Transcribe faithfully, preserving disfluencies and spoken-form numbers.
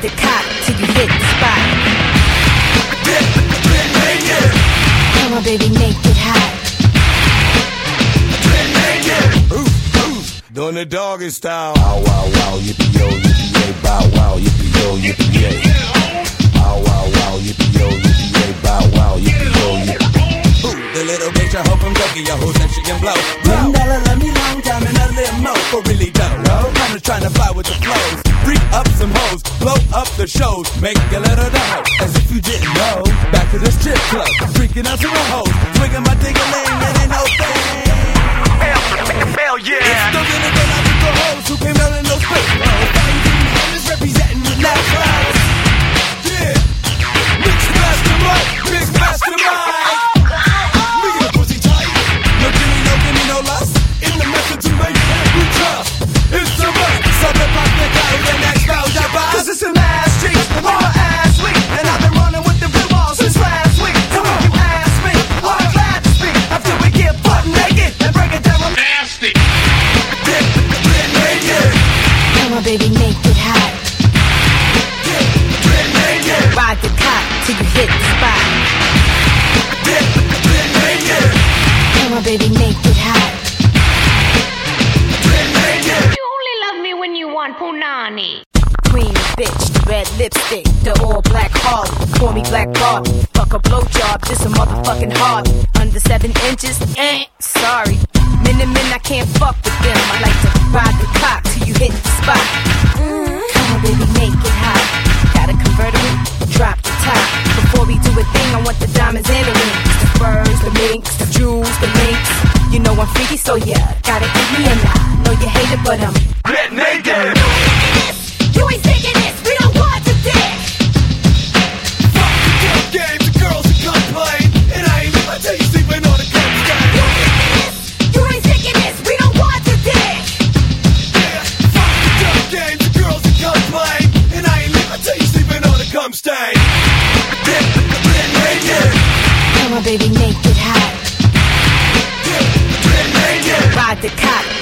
the cock till you hit the spot. Come on, baby, make it hot. Doing the doggy style. Bow wow wow, yippee yo, yippee yay. Bow wow, yippee yo, yippee yay. Bow wow wow, yippee yo, yippee yay. Bow wow, yippee yo, yippee. Ooh, the little bitch, I hope I'm lucky. I hope that she can blow. Ten dollar, let me long time and a limo for really don't know. I'm just trying to fly with the flows. Freak up some hoes, blow up the shows, make a little dough. As if you didn't know. Back to the strip club, freaking out some hoes, twigging my ding-a-ling, it ain't no thing. Hell yeah! It's still gonna be like the hoes who came out in those space. Is representing the nationals. Yeah, mix mastermind, mix mastermind. Nigga, the pussy tight. No gimme, no gimme, no lust. In the method to make we trust. It's a must. So the pop the guy who the next bout that box. Cause it's a last street, and we were ass weak. And I've been running with the blue balls since last week. Come on, you ask me, well, I'm glad to speak. After we get butt naked and break it down. Nasty. Come on, baby, make it hot. Ride the cock till you hit the spot. Come on, baby, make it hot. You only love me when you want punani. Queen bitch, the red lipstick, the all black heart. Call me Black Barbie. Fuck a blowjob, this a motherfucking hard. Under seven inches, eh, sorry. Men and men, I can't fuck with them. I like to ride the cock till you hit the spot. Mm, come on, baby, make it hot. Got a convertible, drop the top. Before we do a thing, I want the diamonds and the rings. The furs, the minks, the jewels, the links. You know I'm freaky, so yeah, gotta eat me and I know you hate it, but I'm get naked. You ain't taking this, we don't want to dick. Fuck the dumb games, the girls that complain. And I ain't never tell you sleeping on the comes down. You ain't taking this, we don't want to dick. Yeah, fuck the dumb games, the girls that complain. And I ain't never tell you sleeping on the cum stain. Come on, baby, make it hot. Ride the cock